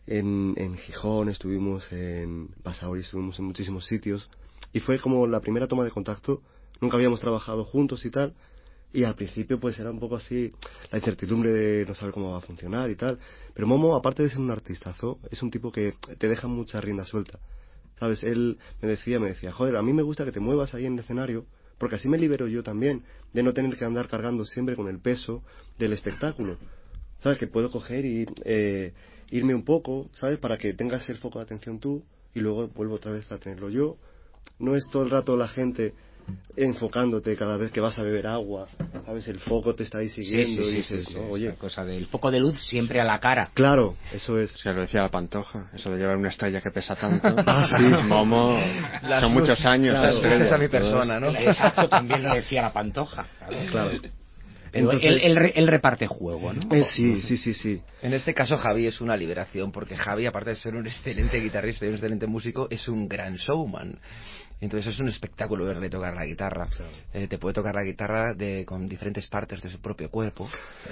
en Gijón, estuvimos en Basauri, estuvimos en muchísimos sitios. Y fue como la primera toma de contacto. Nunca habíamos trabajado juntos y tal. Y al principio pues era un poco así la incertidumbre de no saber cómo va a funcionar y tal. Pero Momo, aparte de ser un artistazo, es un tipo que te deja mucha rienda suelta. ¿Sabes? Él me decía, joder, a mí me gusta que te muevas ahí en el escenario, porque así me libero yo también, de no tener que andar cargando siempre con el peso del espectáculo. ¿Sabes? Que puedo coger y irme un poco, ¿sabes? Para que tengas el foco de atención tú y luego vuelvo otra vez a tenerlo yo. No es todo el rato la gente enfocándote cada vez que vas a beber agua, ¿sabes? El foco te está ahí siguiendo y dices, sí, ¿no? Oye, esa cosa del foco de luz siempre a la cara. claro, eso es. Se lo decía la Pantoja, eso de llevar una estrella que pesa tanto. Sí, Momo, son muchos años. Claro, la estrella, a mi persona, ¿no? Exacto, también lo decía la Pantoja. Claro. Pero Entonces, él reparte juego, ¿no? Sí. En este caso Javi es una liberación, porque Javi, aparte de ser un excelente guitarrista y un excelente músico, es un gran showman. Entonces es un espectáculo verle tocar la guitarra. Claro. Te puede tocar la guitarra con diferentes partes de su propio cuerpo.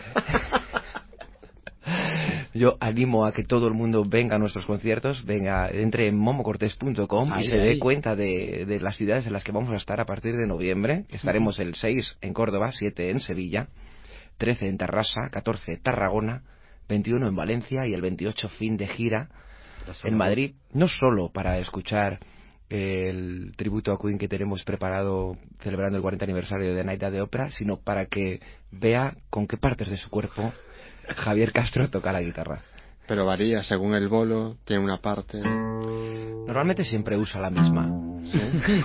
Yo animo a que todo el mundo venga a nuestros conciertos, entre en momocortés.com y se dé cuenta de las ciudades en las que vamos a estar a partir de noviembre. Estaremos el 6 en Córdoba, 7 en Sevilla, 13 en Tarrasa, 14 en Tarragona, 21 en Valencia y el 28 fin de gira en Madrid, no solo para escuchar el tributo a Queen que tenemos preparado celebrando el 40 aniversario de Night at the Opera, sino para que vea con qué partes de su cuerpo Javier Castro toca la guitarra. Pero varía según el bolo, tiene una parte. Normalmente siempre usa la misma. ¿Sí?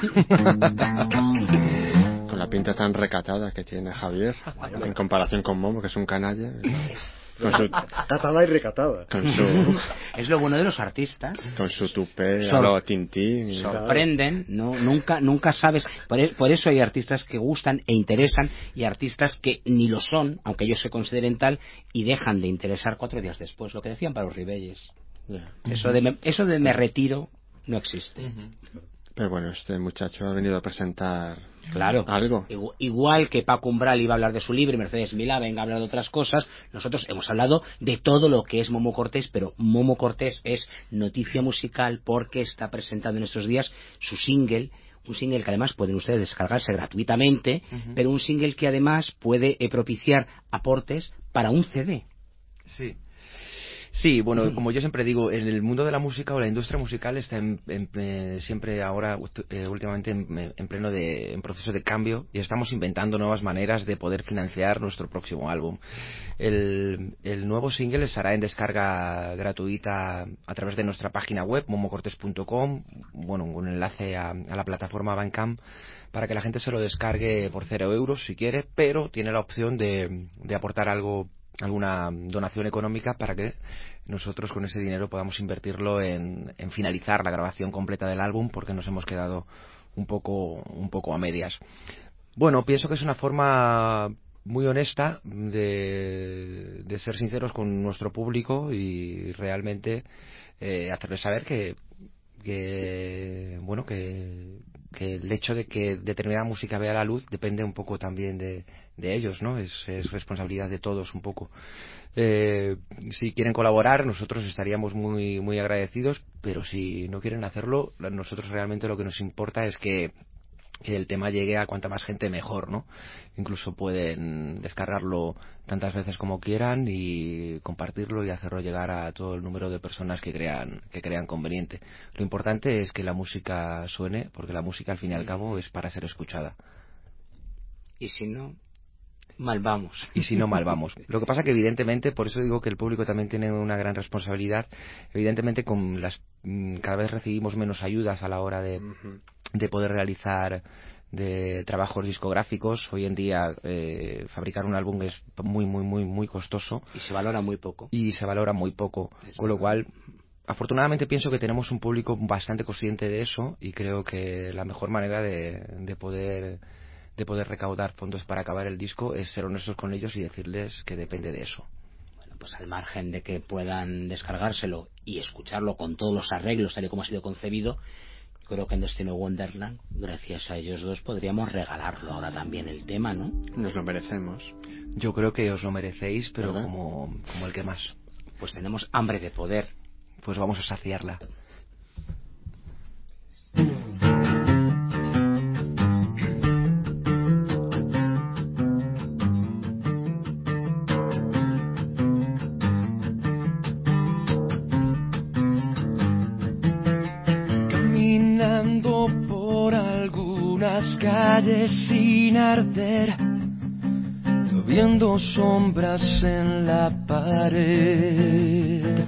Con la pinta tan recatada que tiene Javier, en comparación con Momo, que es un canalla. Con su catada y recatada. Es lo bueno de los artistas. Con su tupé a lo Tintín. Sorprenden, nunca sabes. Por eso hay artistas que gustan e interesan y artistas que ni lo son, aunque ellos se consideren tal, y dejan de interesar 4 días después. Lo que decían para los Ribelles. Yeah. Eso de me retiro no existe. Pero bueno, este muchacho ha venido a presentar algo. Igual que Paco Umbral iba a hablar de su libro y Mercedes Milá venga a hablar de otras cosas, nosotros hemos hablado de todo lo que es Momo Cortés, pero Momo Cortés es noticia musical porque está presentando en estos días su single, un single que además pueden ustedes descargarse gratuitamente, pero un single que además puede propiciar aportes para un CD. Sí, bueno, como yo siempre digo, en el mundo de la música o la industria musical está siempre ahora, últimamente, en proceso de cambio y estamos inventando nuevas maneras de poder financiar nuestro próximo álbum. El nuevo single se hará en descarga gratuita a través de nuestra página web, momocortés.com, bueno, un enlace a la plataforma Bandcamp, para que la gente se lo descargue por 0 euros si quiere, pero tiene la opción de aportar alguna donación económica para que nosotros con ese dinero podamos invertirlo en finalizar la grabación completa del álbum, porque nos hemos quedado un poco a medias. Bueno, pienso que es una forma muy honesta de ser sinceros con nuestro público y realmente hacerles saber que el hecho de que determinada música vea la luz depende un poco también de ellos, ¿no? Es responsabilidad de todos un poco. Si quieren colaborar, nosotros estaríamos muy muy agradecidos, pero si no quieren hacerlo, nosotros realmente lo que nos importa es que el tema llegue a cuanta más gente mejor, ¿no? Incluso pueden descargarlo tantas veces como quieran y compartirlo y hacerlo llegar a todo el número de personas que crean conveniente. Lo importante es que la música suene, porque la música al fin y al cabo es para ser escuchada. Y si no, mal vamos. Lo que pasa que evidentemente, por eso digo que el público también tiene una gran responsabilidad. Evidentemente cada vez recibimos menos ayudas a la hora de poder realizar de trabajos discográficos. Hoy en día fabricar un álbum es muy muy muy muy costoso y se valora muy poco, con lo cual afortunadamente pienso que tenemos un público bastante consciente de eso y creo que la mejor manera de poder recaudar fondos para acabar el disco es ser honestos con ellos y decirles que depende de eso. Bueno, pues al margen de que puedan descargárselo y escucharlo con todos los arreglos tal y como ha sido concebido, creo que en Destino Wonderland, gracias a ellos dos, podríamos regalarlo ahora también el tema, ¿no? Nos lo merecemos. Yo creo que os lo merecéis, pero como el que más. Pues tenemos hambre de poder. pues vamos a saciarla. Caminando por algunas calles sin arder, viendo sombras en la pared.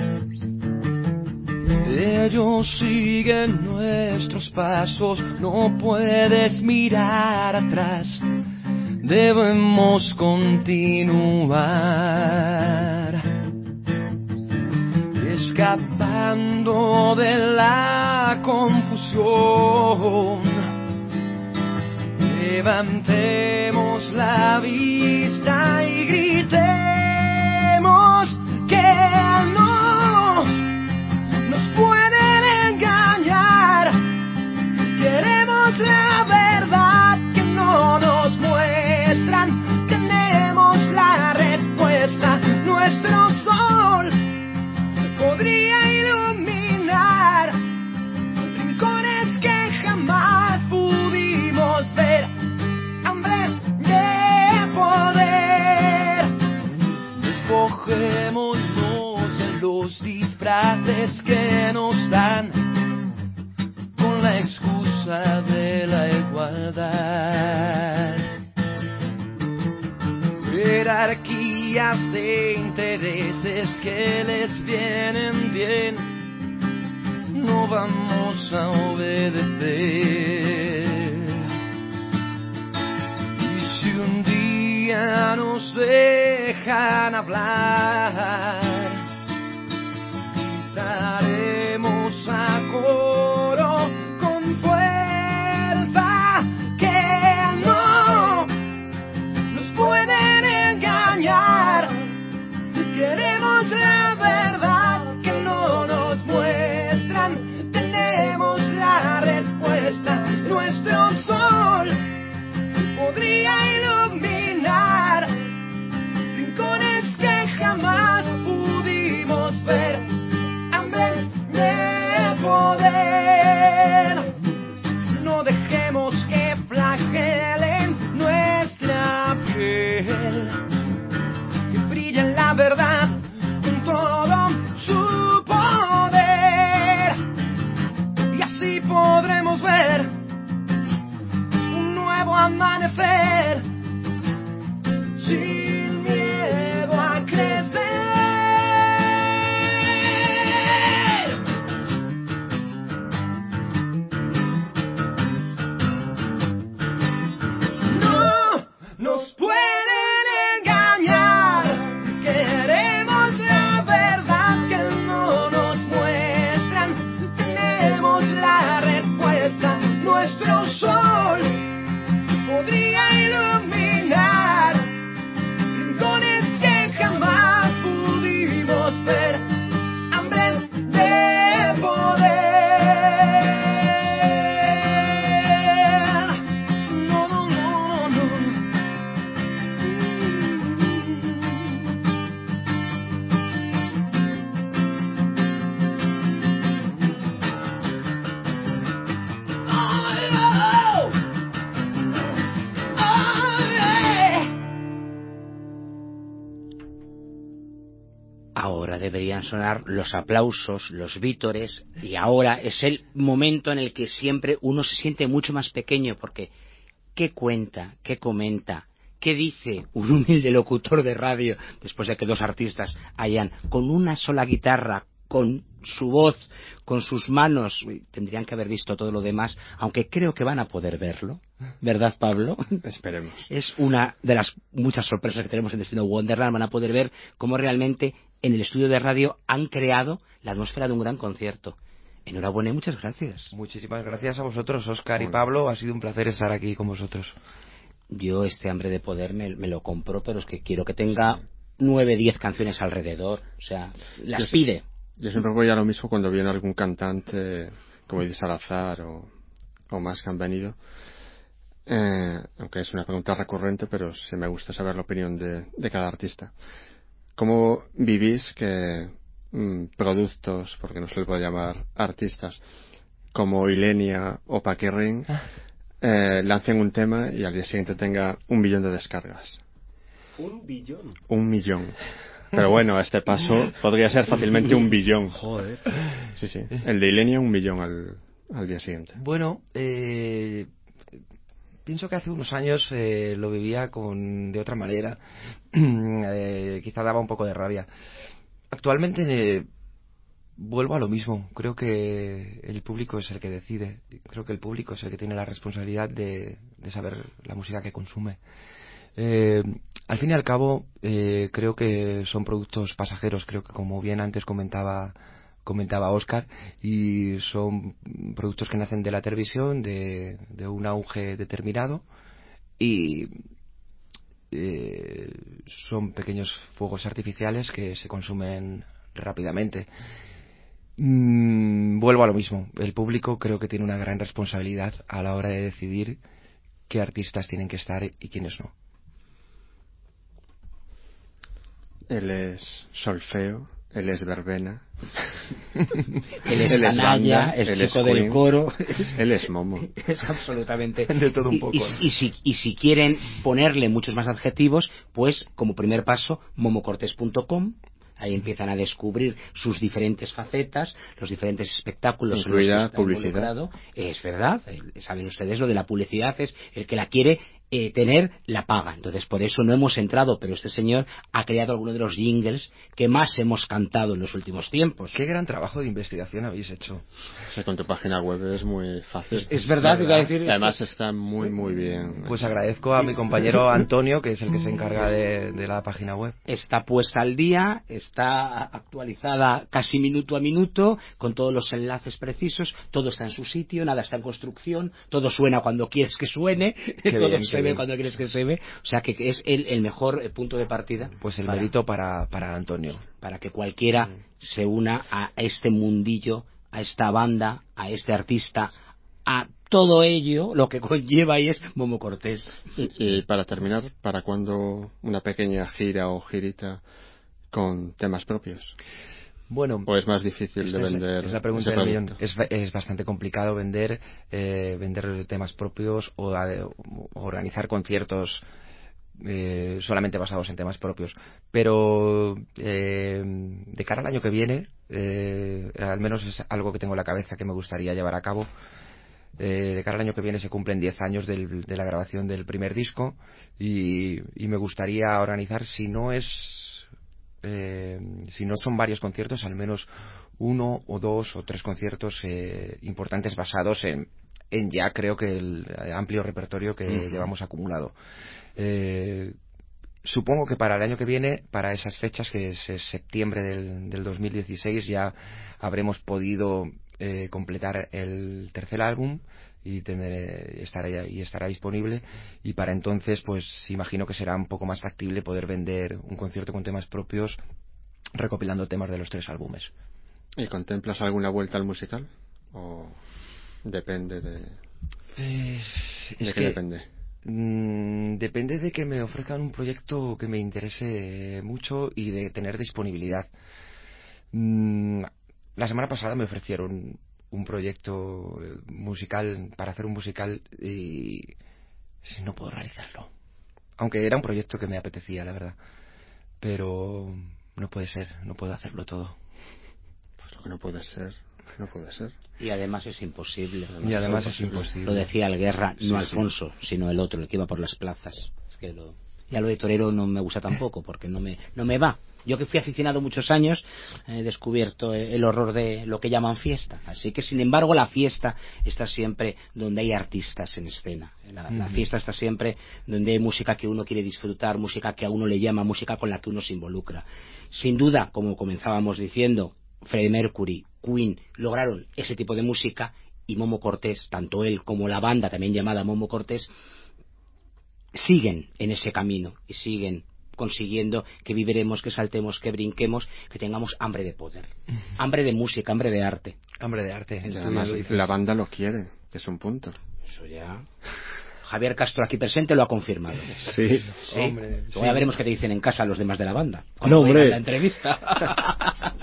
Ellos siguen nuestros pasos, no puedes mirar atrás, debemos continuar. Escapando de la confusión, levantemos la vista y gritemos que no nos pueden engañar. Queremos la verdad que no nos muestran, tenemos la respuesta, nuestro sol podría iluminar rincones que jamás pudimos ver. Hambre de poder, despojémonos de los disfraces que nos dan con la excusa de la igualdad. Jerarquías de intereses que les vienen bien, no vamos a obedecer. Y si un día nos dejan hablar, gritaremos a coro con fuerza que no nos pueden engañar. Queremos la verdad que no nos muestran, tenemos la respuesta, nuestro sol podría iluminar rincones que jamás pudimos ver. Hambre de poder, no dejemos que flagelen nuestra piel, que brille la verdad con todo su poder, y así podremos ver un nuevo amanecer sin miedo a crecer. No nos pueden engañar, queremos la verdad que no nos muestran, tenemos la respuesta, nuestro sol podría iluminar rincones que jamás pudimos ver. Hambre de poder, no, no, no, no, Ahora deberían sonar los aplausos, los vítores, y ahora es el momento en el que siempre uno se siente mucho más pequeño, porque ¿qué cuenta, qué comenta, qué dice un humilde locutor de radio después de que dos artistas hayan, con una sola guitarra, con su voz, con sus manos, tendrían que haber visto todo lo demás, aunque creo que van a poder verlo, ¿verdad, Pablo? Esperemos. Es una de las muchas sorpresas que tenemos en Destino Wonderland. Van a poder ver cómo realmente en el estudio de radio han creado la atmósfera de un gran concierto. Enhorabuena y muchas gracias. Muchísimas gracias a vosotros, Óscar y Pablo. Ha sido un placer estar aquí con vosotros. Yo este Hambre de Poder me lo compro, pero es que quiero que tenga 9, 10 canciones alrededor. O sea, las pide. Yo siempre voy a lo mismo cuando viene algún cantante, como dice Salazar o más que han venido. Aunque es una pregunta recurrente, pero sí me gusta saber la opinión de cada artista. ¿Cómo vivís que productos, porque no se le puede llamar artistas, como Ilenia o Paquirrin, lancen un tema y al día siguiente tenga 1 billón de descargas. 1 billón. 1 millón. Pero bueno, a este paso podría ser fácilmente 1 billón. Joder. Sí, sí. El de Ilenia 1 millón al día siguiente. Bueno, pienso que hace unos años lo vivía de otra manera. Quizá daba un poco de rabia. Actualmente vuelvo a lo mismo. Creo que el público es el que decide. Creo que el público es el que tiene la responsabilidad de saber la música que consume. Al fin y al cabo, creo que son productos pasajeros. Creo que, como bien antes comentaba Óscar, y son productos que nacen de la televisión, de un auge determinado, y son pequeños fuegos artificiales que se consumen rápidamente. Vuelvo a lo mismo. El público creo que tiene una gran responsabilidad a la hora de decidir qué artistas tienen que estar y quiénes no. Él es solfeo, él es verbena, él es canalla, banda, es él chico es del Queen, coro. Él es Momo. Es absolutamente de todo un poco. Y si quieren ponerle muchos más adjetivos, pues como primer paso, momocortés.com. Ahí empiezan a descubrir sus diferentes facetas, los diferentes espectáculos, incluida en los que está publicidad. Involucrado. Es verdad, saben ustedes, lo de la publicidad es el que la quiere tener, la paga. Entonces, por eso no hemos entrado, pero este señor ha creado algunos de los jingles que más hemos cantado en los últimos tiempos. Qué gran trabajo de investigación habéis hecho. O sea, con tu página web es muy fácil. Es verdad, iba a decir. Y además está muy, muy bien. Pues agradezco a mi compañero Antonio, que es el que se encarga de la página web. Está puesta al día, está actualizada casi minuto a minuto, con todos los enlaces precisos, todo está en su sitio, nada está en construcción, todo suena cuando quieres que suene, todo se ve cuando quieres que se ve, o sea que es el mejor punto de partida. Pues el mérito para Antonio. Para que cualquiera se una a este mundillo, a esta banda, a este artista, a todo ello, lo que conlleva y es Momo Cortés. Y para terminar, ¿para cuándo una pequeña gira o girita con temas propios? Bueno, ¿O es más difícil de vender? Es la pregunta del millón. Es bastante complicado vender temas propios o organizar conciertos solamente basados en temas propios. Pero de cara al año que viene, al menos es algo que tengo en la cabeza que me gustaría llevar a cabo. De cara al año que viene se cumplen 10 años de la grabación del primer disco y me gustaría organizar, si no son varios conciertos, al menos 1 o 2 o 3 conciertos importantes basados en ya creo que el amplio repertorio que llevamos acumulado. Supongo que para el año que viene, para esas fechas, que es septiembre del 2016, ya habremos podido completar el tercer álbum y estará disponible, y para entonces pues imagino que será un poco más factible poder vender un concierto con temas propios recopilando temas de los 3 álbumes. ¿Y contemplas alguna vuelta al musical? ¿O depende de qué depende? Depende de que me ofrezcan un proyecto que me interese mucho y de tener disponibilidad. La semana pasada me ofrecieron un proyecto musical para hacer un musical y no puedo realizarlo, aunque era un proyecto que me apetecía, la verdad, pero no puede ser, no puedo hacerlo todo. Pues lo que no puede ser y además es imposible. Lo decía el Guerra, no Alfonso, sino el otro, el que iba por las plazas. Es que ya lo de torero no me gusta tampoco, porque no me va. Yo, que fui aficionado muchos años, he descubierto el horror de lo que llaman fiesta. Así que, sin embargo, la fiesta está siempre donde hay artistas en escena. La fiesta está siempre donde hay música que uno quiere disfrutar, música que a uno le llama, música con la que uno se involucra. Sin duda, como comenzábamos diciendo, Freddie Mercury, Queen lograron ese tipo de música, y Momo Cortés, tanto él como la banda también llamada Momo Cortés, siguen en ese camino y siguen consiguiendo que viviremos, que saltemos, que brinquemos, que tengamos hambre de poder, hambre de música, hambre de arte. Y además la banda lo quiere, que es un punto. Eso ya. Javier Castro, aquí presente, lo ha confirmado. Sí. Hombre, ya veremos qué te dicen en casa los demás de la banda. No, hombre. La entrevista.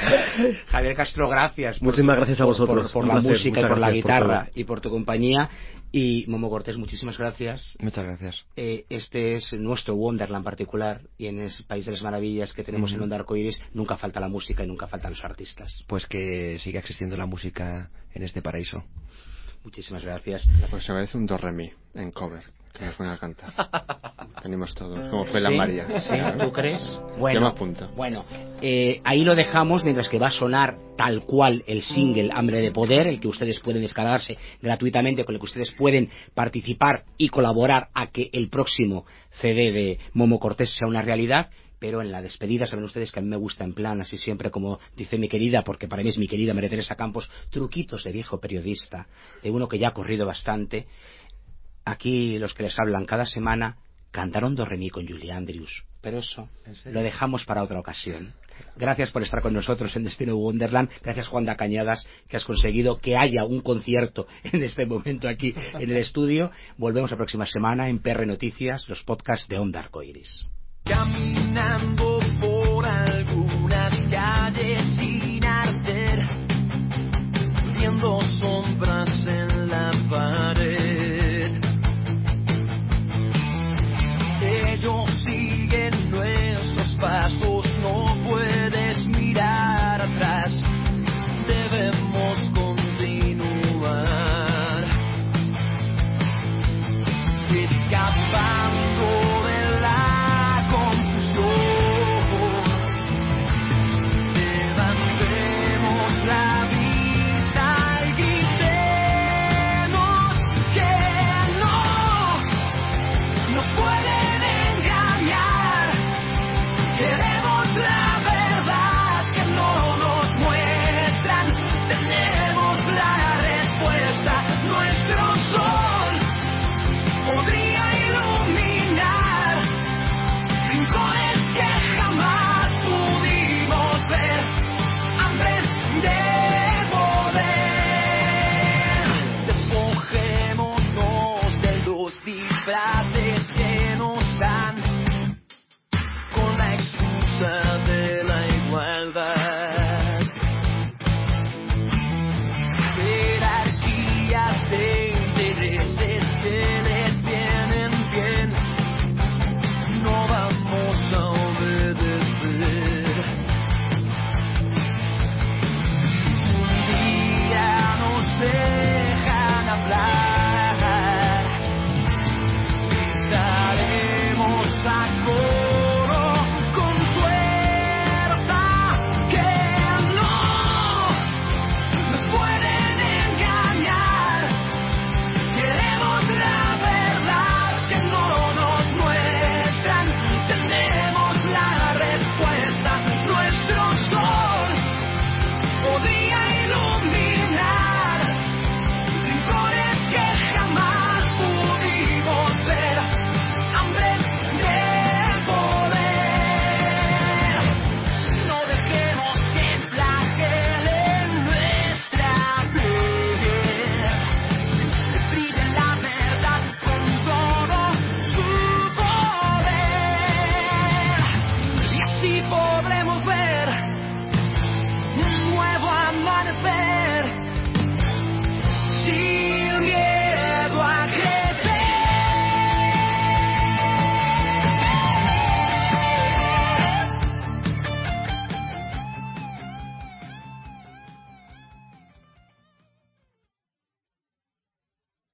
Javier Castro, gracias. Muchísimas gracias a vosotros. Por la música y por la guitarra y por tu compañía. Y Momo Cortés, muchísimas gracias. Muchas gracias. Este es nuestro Wonderland particular, y en el País de las Maravillas que tenemos en Onda Arcoiris nunca falta la música y nunca faltan los artistas. Pues que siga existiendo la música en este paraíso. Muchísimas gracias. La próxima vez un do re mi en cover, que nos van a cantar. Venimos todos, como fue la ¿Sí? María. ¿Sí? ¿Tú crees? Bueno, yo me apunto. Bueno, ahí lo dejamos mientras que va a sonar tal cual el single Hambre de Poder, el que ustedes pueden descargarse gratuitamente, con el que ustedes pueden participar y colaborar a que el próximo CD de Momo Cortés sea una realidad. Pero en la despedida saben ustedes que a mí me gusta en plan, así siempre, como dice mi querida, porque para mí es mi querida María Teresa Campos, truquitos de viejo periodista, de uno que ya ha corrido bastante. Aquí los que les hablan cada semana cantaron do re mi con Julie Andrews, pero eso lo dejamos para otra ocasión. Gracias por estar con nosotros en Destino Wonderland. Gracias, Juan da Cañadas, que has conseguido que haya un concierto en este momento aquí en el estudio. Volvemos la próxima semana en PR Noticias, los podcasts de Onda Arcoiris. Caminando